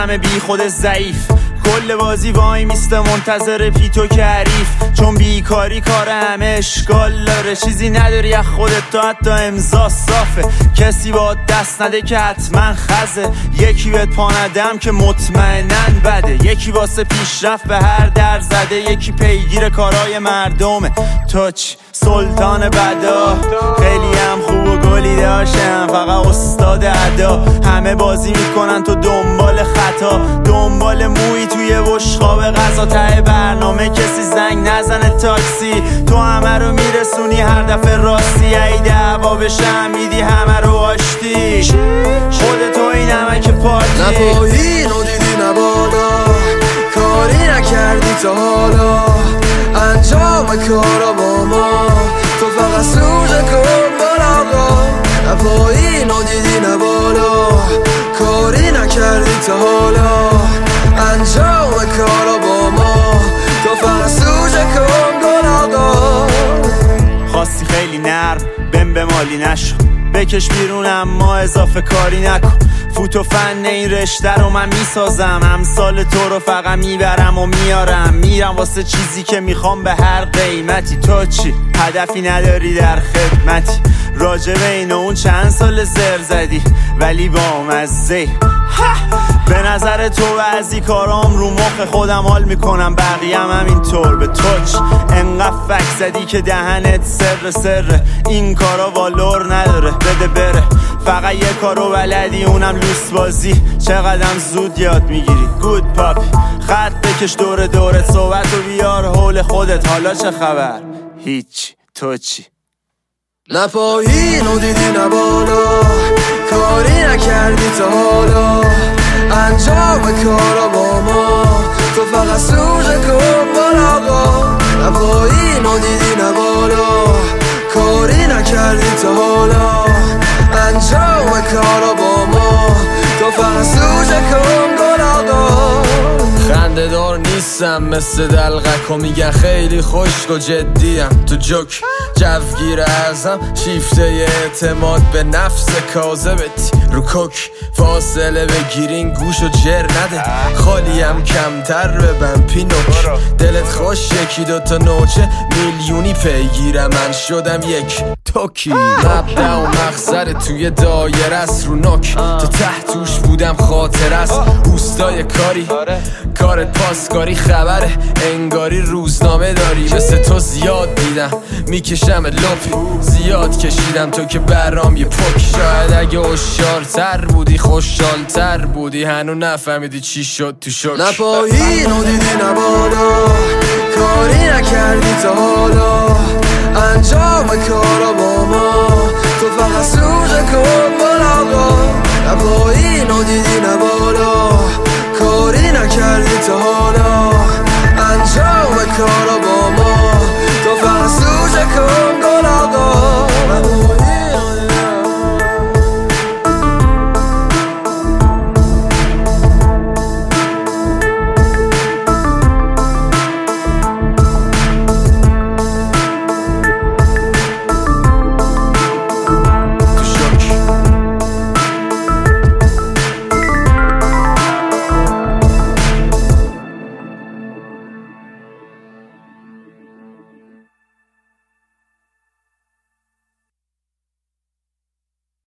همه بی خود ضعیف، کل بازی وای میسته منتظر پیتو که حریف، چون بیکاری کار همه اشکال داره، چیزی نداری از خودت تا حتی امضا صافه، کسی با دست نده که حتما خزه، یکی بهت پا ندم که مطمئنن بده، یکی واسه پیشرفت به هر در زده، یکی پیگیر کارای مردمه، توچ سلطان بدا، خیلی هم خوب و گلی داشتم فقط استاد ادا، همه بازی میکنن تو دنبال خطا، دنبال موی توی بشقاب غذا، ته برنامه کسی زنگ نزنه تاکسی، تو همه رو میرسونی هر دفعه راستی، ای دعوا بشه میدی همه رو آشتی، خودتو این همه که پارتی، نه پایین و دیدی نه بالا، کاری نکردی تا حالا، انجام کارا با ما، تو فقط سوژه کن بالا، نه پایین و دیدی نه بالا، کاری نکردی تا حالا، انجام کارا با ما، تو فقط سوژه کن بالا. خواستی خیلی نرم بهم به مالی نشو، بکش بیرون اما اضافه کاری نکن، فوت و فن این رشته رو من میسازم، امثال تو رو فقط میبرم و میارم، میرم واسه چیزی که میخوام به هر قیمتی، تو چی؟ هدفی نداری در خدمتی، راجب این و اون چند سال زر زدی ولی با مزه، به نظر تو بعضی کارام رو مخ خودم حال میکنم، بقیه هم همینطور به توچ، انقدر فک زدی که دهنت سر این کارا والور نداره، بده بره، فقط یه کارو بلدی اونم لوس بازی، چقدرم زود یاد میگیری گود پاپی، خط بکش دور دورت، صحبت و بیار حول خودت، حالا چه خبر؟ هیچ، تو چی؟ نه پایین و دیدی نه بالا، کاری نکردی تا حالا، انجام کارا با ما، تو فقط سوژه کن بالا، نه پایین و دیدی نه بالا، کاری نکردی تا حالا، انجام کارا با ما، تو فقط سوژه کن بالا. خنده دار نیستم مثل دلغک و میگن خیلی خشک و جدیم، تو جوک جوگیر ازم شیفته اعتماد به نفس کاذبتی، رو کوک فاصله بگیرین گوش و جر نده، خالیم کمتر ببن پینوک، دلت خوش یکی دوتا نوچه میلیونی پیگیرم، من شدم یک توکی، مبدأ و مقصد توی دایره است، رو نوک تا ته توش بودم خاطر است، اوستای کاری کارت پاسکاری خبره، انگاری روزنامه داری، مثل تو زیاد دیدم میکشم لپی، زیاد کشیدم تو که برام یه پک، شاید اگه هوشیارتر بودی خوشحالتر بودی، هنو نفهمیدی چی شد تو شک، نه پایین و دیدی نه بالا، کاری نکردی تا حالا، انجام کارا با ما، تو فقط سوژه کن بالا، نه پایین و دیدی نه بالا، کاری نکردی تا حالا، انجام کارا